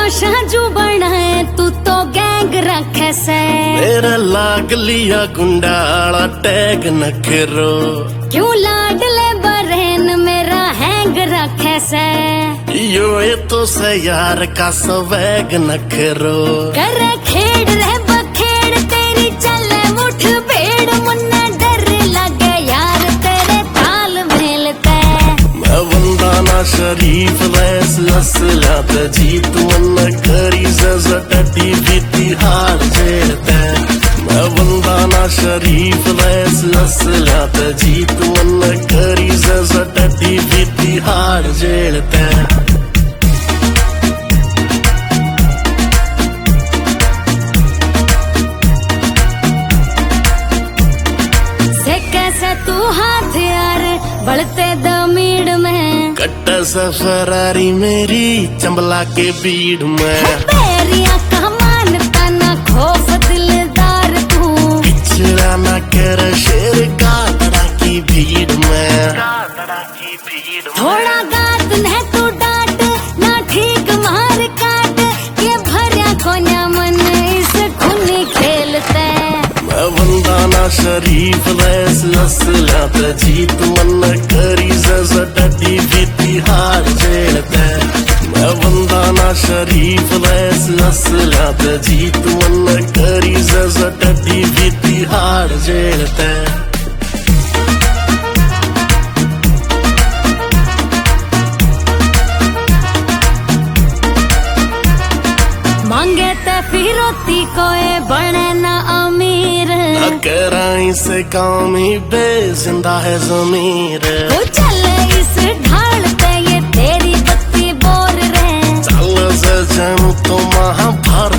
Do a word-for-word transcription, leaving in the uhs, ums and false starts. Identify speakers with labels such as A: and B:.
A: शाजू बनाए तू तो गैंग रखे से।
B: मेरा लाग लिया गुंडाला टैग न करो।
A: क्यों लाडले बरहन मेरा हैंग रखे से।
B: यो ये तो से यार का स्वैग न करो।
A: कर खेड़ रह बखेड़ तेरी चले मुठ भेड़ मुन्ना डर लगे यार तेरे ताल मेलते।
B: मैं वंदाना शरीफ वैस असला त जीत वन करी जटी बीती हार जेलते। मैं वंदाना शरीफ वैस असला त जीत वन करी जटी बीती हार जेलते।
A: कैसे तू हाथ यार बढ़ते दमीड़ में।
B: कट्टा सफरारी मेरी चंबला के भीड़ में।
A: बेरिया का मानता ना खौफ दिलदार तू।
B: पिछड़ा ना कर शेर गादड़ा की भीड़ में।
A: थोड़ा गात ने तू डांट ना ठीक मार काट के भरिया कोन्या मन इस खुनी खेलते।
B: मैं वंदाना शरीफ वैस असला त जीत वन करी जटी बीती हार जेलते। मैं वंदाना शरीफ वैस असला त जीत वन करी जटी बीती हार जेलते।
A: मांगे ते फिरोती कोई बने ना अमीर।
B: कराई से काम ही बेजिंदा है जमीर।
A: वो चले इस ढाल पे ये तेरी बत्ती बोर रहे।
B: चल से जानू तो महाभारत